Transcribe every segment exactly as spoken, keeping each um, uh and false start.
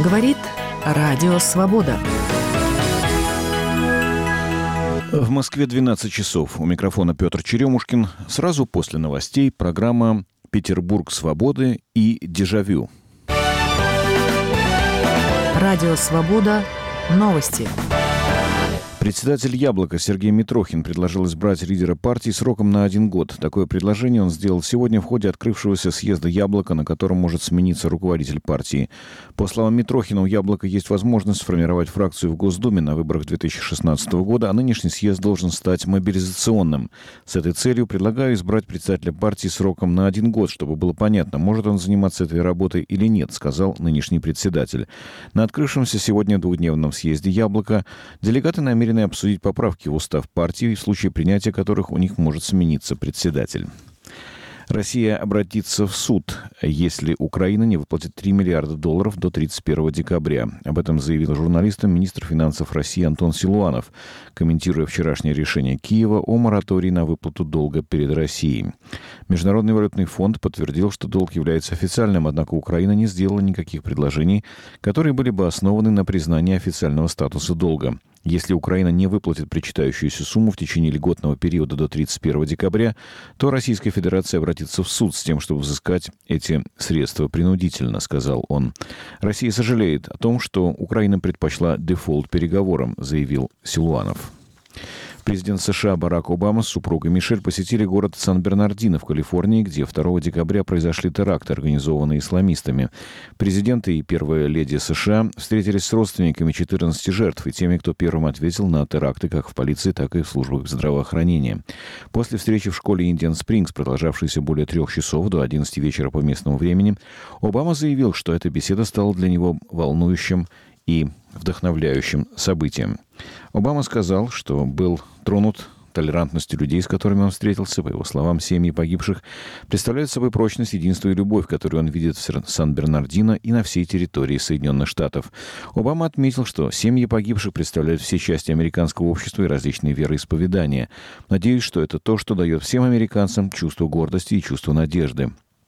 Говорит Радио Свобода. В Москве двенадцать часов. У микрофона Петр Черемушкин. Сразу после новостей программа «Петербург свободы» и «Дежавю». Радио Свобода. Новости. Председатель «Яблока» Сергей Митрохин предложил избрать лидера партии сроком на один год. Такое предложение он сделал сегодня в ходе открывшегося съезда «Яблоко», на котором может смениться руководитель партии. По словам Митрохина, у «Яблока» есть возможность сформировать фракцию в Госдуме на выборах две тысячи шестнадцатого года, а нынешний съезд должен стать мобилизационным. С этой целью предлагаю избрать председателя партии сроком на один год, чтобы было понятно, может он заниматься этой работой или нет, сказал нынешний председатель. На открывшемся сегодня двухдневном съезде «Яблоко» делегаты намерены обсудить поправки в устав партии, в случае принятия которых у них может смениться председатель. Россия обратится в суд, если Украина не выплатит три миллиарда долларов до тридцать первого декабря. Об этом заявил журналистам министр финансов России Антон Силуанов, комментируя вчерашнее решение Киева о моратории на выплату долга перед Россией. Международный валютный фонд подтвердил, что долг является официальным, однако Украина не сделала никаких предложений, которые были бы основаны на признании официального статуса долга. Если Украина не выплатит причитающуюся сумму в течение льготного периода до тридцать первого декабря, то Российская Федерация обратится в суд с тем, чтобы взыскать эти средства принудительно, сказал он. Россия сожалеет о том, что Украина предпочла дефолт переговорам, заявил Силуанов. Президент США Барак Обама с супругой Мишель посетили город Сан-Бернардино в Калифорнии, где второго декабря произошли теракты, организованные исламистами. Президент и первая леди США встретились с родственниками четырнадцати жертв и теми, кто первым ответил на теракты как в полиции, так и в службах здравоохранения. После встречи в школе Индиан Спрингс, продолжавшейся более трех часов до одиннадцати вечера по местному времени, Обама заявил, что эта беседа стала для него волнующим и вдохновляющим событием. Обама сказал, что был тронут толерантностью людей, с которыми он встретился. По его словам, семьи погибших представляют собой прочность, единство и любовь, которую он видит в Сан-Бернардино и на всей территории Соединенных Штатов. Обама отметил, что семьи погибших представляют все части американского общества и различные вероисповедания. Надеюсь, что это то, что дает всем американцам чувство гордости и чувство надежды,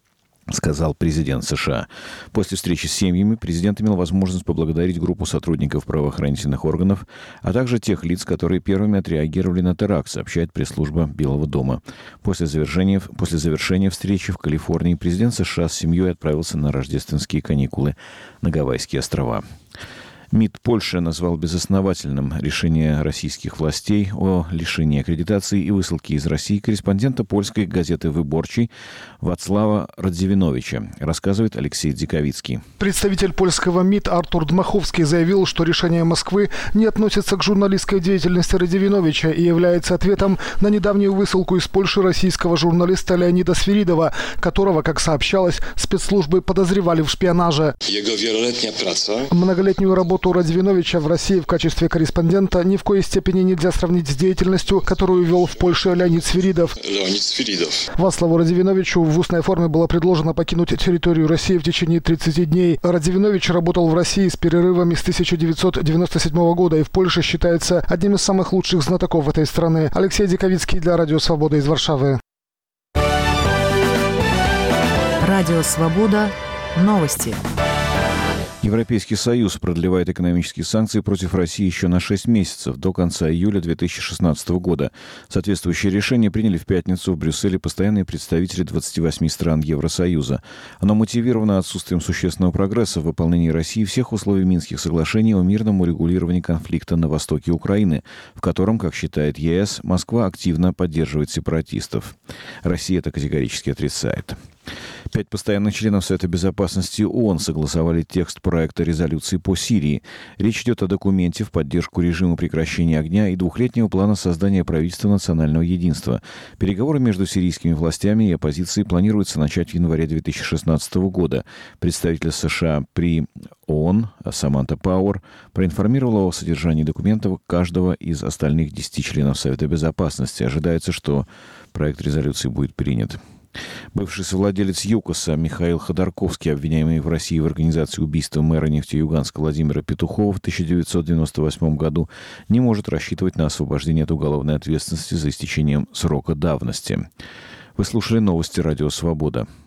сказал президент США. После встречи с семьями президент имел возможность поблагодарить группу сотрудников правоохранительных органов, а также тех лиц, которые первыми отреагировали на теракт, сообщает пресс-служба Белого дома. После завершения, после завершения встречи в Калифорнии президент США с семьей отправился на рождественские каникулы на Гавайские острова. МИД Польши назвал безосновательным решение российских властей о лишении аккредитации и высылке из России корреспондента польской газеты «Выборчий» Вацлава Радзивиновича, рассказывает Алексей Дзиковицкий. Представитель польского МИД Артур Дмаховский заявил, что решение Москвы не относится к журналистской деятельности Радзивиновича и является ответом на недавнюю высылку из Польши российского журналиста Леонида Свиридова, которого, как сообщалось, спецслужбы подозревали в шпионаже. Многолетнюю работу Радзивиновича в России в качестве корреспондента ни в коей степени нельзя сравнить с деятельностью, которую вел в Польше Леонид Свиридов. Леонид Свиридов. Вацлаву Радзивиновичу в устной форме было предложено покинуть территорию России в течение тридцати дней. Радзивинович работал в России с перерывами с тысяча девятьсот девяносто седьмого года и в Польше считается одним из самых лучших знатоков этой страны. Алексей Диковицкий для Радио Свобода из Варшавы. Радио Свобода. Новости. Европейский Союз продлевает экономические санкции против России еще на шесть месяцев, до конца июля две тысячи шестнадцатого года. Соответствующее решение приняли в пятницу в Брюсселе постоянные представители двадцати восьми стран Евросоюза. Оно мотивировано отсутствием существенного прогресса в выполнении России всех условий Минских соглашений о мирном урегулировании конфликта на востоке Украины, в котором, как считает ЕС, Москва активно поддерживает сепаратистов. Россия это категорически отрицает. Пять постоянных членов Совета Безопасности ООН согласовали текст проекта резолюции по Сирии. Речь идет о документе в поддержку режима прекращения огня и двухлетнего плана создания правительства национального единства. Переговоры между сирийскими властями и оппозицией планируется начать в январе две тысячи шестнадцатого года. Представитель США при ООН Саманта Пауэр проинформировала о содержании документов каждого из остальных десяти членов Совета Безопасности. Ожидается, что проект резолюции будет принят. Бывший совладелец ЮКОСа Михаил Ходорковский, обвиняемый в России в организации убийства мэра Нефтеюганска Владимира Петухова в тысяча девятьсот девяносто восьмом году, не может рассчитывать на освобождение от уголовной ответственности за истечением срока давности. Вы слушали новости «Радио Свобода».